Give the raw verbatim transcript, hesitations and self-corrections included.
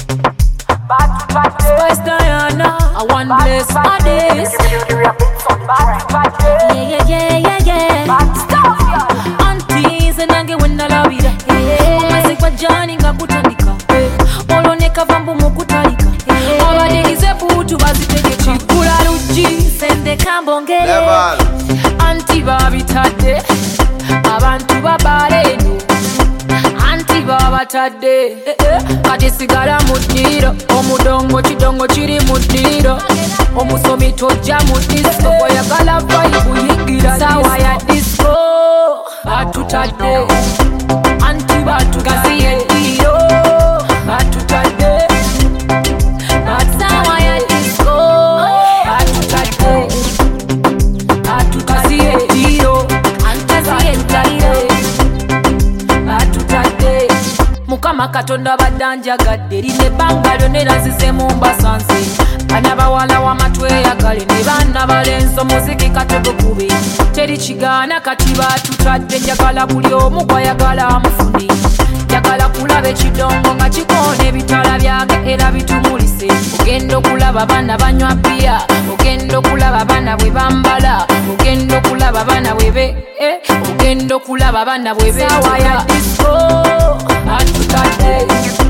Spice Diana, I want bless my days. Yeah, yeah, yeah, yeah, yeah. Aunties and nange wena la vida. Mama kwa jani ngakutandika. Oloneka vambu mukutalika. Abadigize butu bazitegecha. Kula luchi sende kambongere. Anti babitade. Abantu babaleno. Anti babatade. Kati sigala mudiro. Omudongo chidongo chiri mudiro. Omusomi toja mu disco. Oyagala vibe yingira sawa ya disco. Batutade. Anti batu kasi ediro. Batutade. Sawa ya disco. Batutade. Batu kasi ediro. Anti ediro. Batutade. Mukama katonda badanjagadde line bangalo nerazize mu mbasansi. Bana bawala wa matwe yagale ne bana balenzo muziki katubukubi. Teri kigana kati batutadde njagala buli omu kwayagala amufuni. Njagala kulaba ekidongo nga kikone bitala byage era bitumulise. Ogenda okulaba bana banywa bia. Ogenda okulaba bana bwe bambala. Ogenda okulaba bana bwe be eh. Ogenda okulaba bana bwe be sawa ya disco. Batutadde.